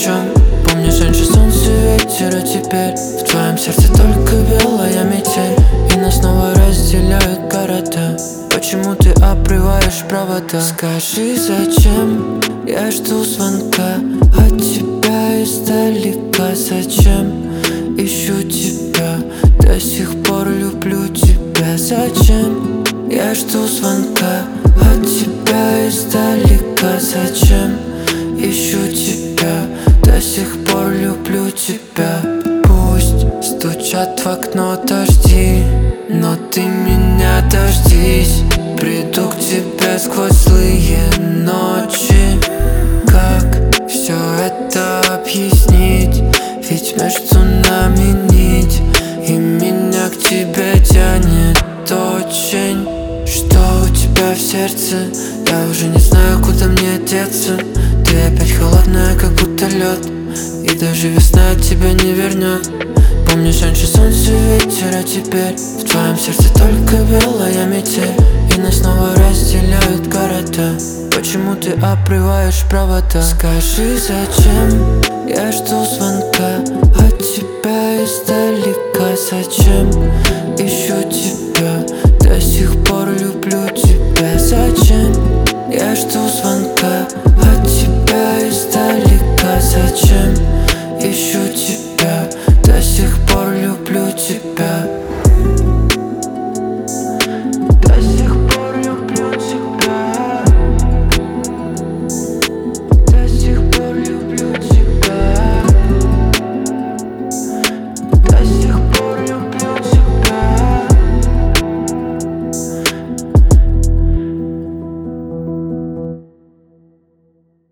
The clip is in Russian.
чем? Помнишь, раньше солнце, ветер, а теперь в твоем сердце только белая метель, и нас снова разделяют города. Почему ты обрываешь провода? Скажи, зачем я жду звонка от тебя издалека? Зачем ищу тебя, до сих пор люблю тебя? Зачем я жду звонка от тебя издалека? Зачем ищу тебя, до сих пор люблю тебя? Пусть стучат в окно дожди, но ты меня дождись. Приду к тебе сквозь злые ночи. Как все это объяснить? Ведь между нами нить, и меня к тебе тянет очень. Что у тебя в сердце? Я уже не знаю, куда мне деться. Ты опять холодная, как будто лед, и даже весна от тебя не вернет. Помнишь, раньше солнце, ветер, а теперь в твоем сердце только белая метель, и нас снова разделяют города. Почему ты обрываешь провода? Скажи, зачем я жду звонка от тебя издалека? Зачем ищу тебя, до сих пор люблю тебя? Зачем я жду звонка от тебя издалека? Зачем